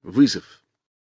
Вызов.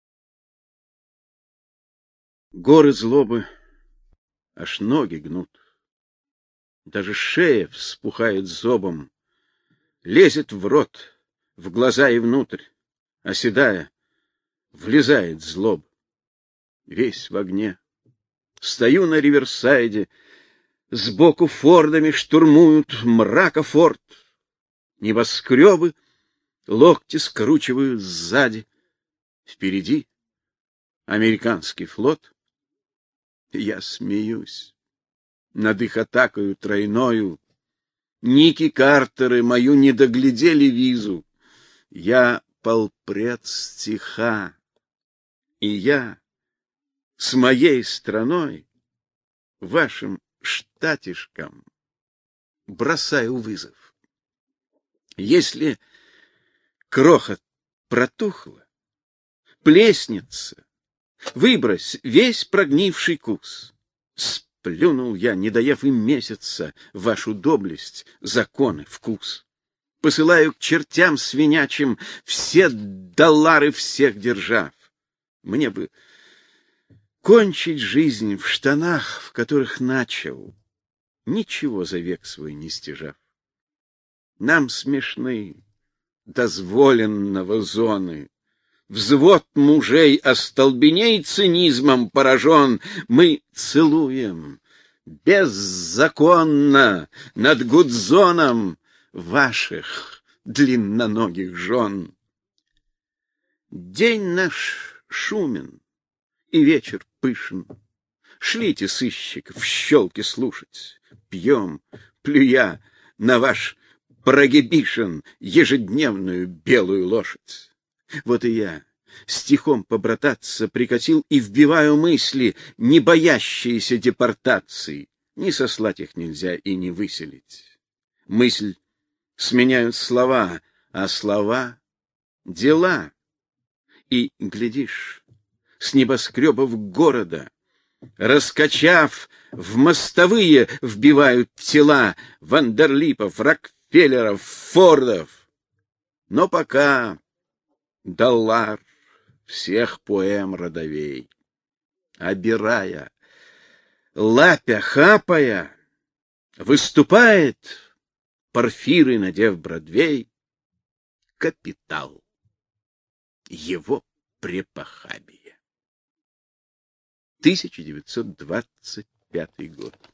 Горы злобы аж ноги гнут. Даже шея вспухает зобом, лезет в рот, в глаза и внутрь, оседая, влезает злоб. Весь в огне. Стою на Риверсайде, сбоку фордами штурмуют мрака форт. Небоскребы локти скручиваю сзади. Впереди американский флот. Я смеюсь над их атакою тройною. Ники Картеры мою не доглядели визу. Я полпред стиха, и я с моей страной вашим штатишкам бросаю вызов. Если крохот протухла, плеснется, выбрось весь прогнивший кус. Сплюнул я, не доев и месяца, вашу доблесть, законы, вкус. Посылаю к чертям свинячим все доллары всех держав. Мне бы кончить жизнь в штанах, в которых начал, ничего за век свой не стяжав. Нам смешны дозволенного зоны. Взвод мужей остолбеней цинизмом поражен. Мы целуем беззаконно над Гудзоном ваших длинноногих жен. День наш шумен и вечер пышен. Шлите сыщиков щелки слушать. Пьем, плюя на ваш прогибишен ежедневную белую лошадь. Вот и я стихом побрататься прикатил и вбиваю мысли, не боящиеся депортации. Не сослать их нельзя и не выселить. Мысль сменяют слова, а слова — дела. И, глядишь, с небоскребов города, раскачав, в мостовые вбивают тела Вандерлипов, Рокфеллеров, Фордов. Но пока доллар всех поэм родовей, обирая, лапя, хапая, выступает, Порфирий, надев Бродвей, капитал его препохабия. 1925 год.